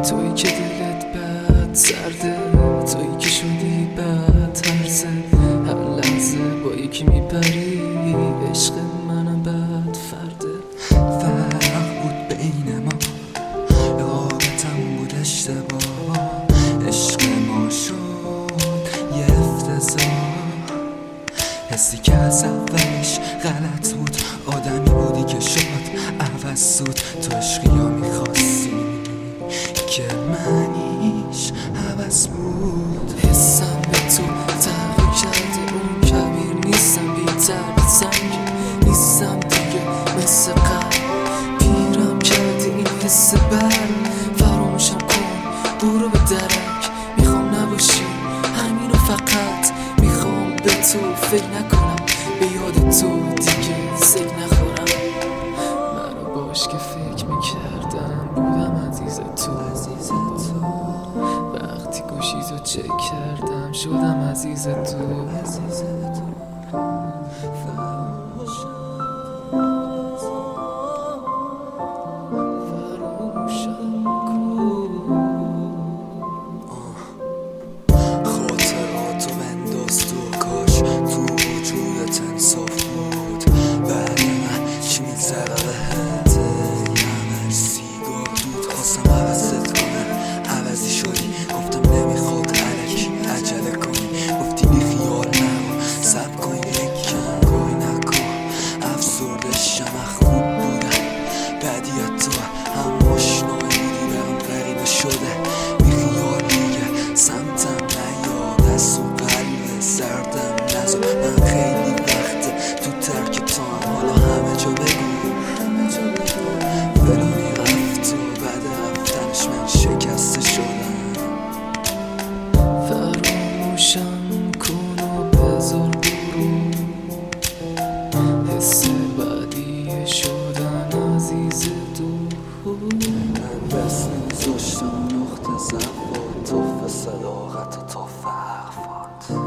تویی که دلت بد سرده، تویی که شدی بد هرزه، هر لحظه با یکی میپری، عشق منم بد فرده. فرق بود بین ما، رابطم بود اشتباه، عشق ما شد یه افتضاح. حسی که از اولش غلط بود، آدمی بودی که شد عوض زود. تو عشقی ها میخواستی که معنیش عوض بود. حسم به تو تغییر کرده، اون کبیر نیستم، بی‌تربیت سنگ نیستم دیگه مثل قبل. پیرم کردی این حس بد، فراموشم کن برو به درک. میخوام نباشی همینو، فقط میخوام به تو فکر نکنم، به یاد تو دیگه سگ نخورم. منو باش که فکر میکردم بودم عزیز تو، وقتی گوشیتو چک کردم شدم عزیز تو. خاطراتو بنداز تو، کاش تو وجودت انصاف بود. بعد من چی میگذره بهت، همش سیگار دود. خواستم عوضت کنم، عوضی شدی. گفتم نمیخواد الکی عجله کنی، گفتی بی خیال نرو سب کن یکم گاهی نکن. افسرده شم خوب بودم، بدیت تو هم آشنایی بودی، برام غریبه شده. بی خیال دیگه سمتم نیاد، از اون قلب سردم نزا. من خیلی وقته تو ترک تو هم، حالا همه جا بگو فلانی رفت و بعد رفتنش من شکسته شدم. فراموشم کن و بذار برو، حس بعدی شدن عزیز تو. من دست میذاشتم نقطه ضعف و توف صداقت و توف حرفات.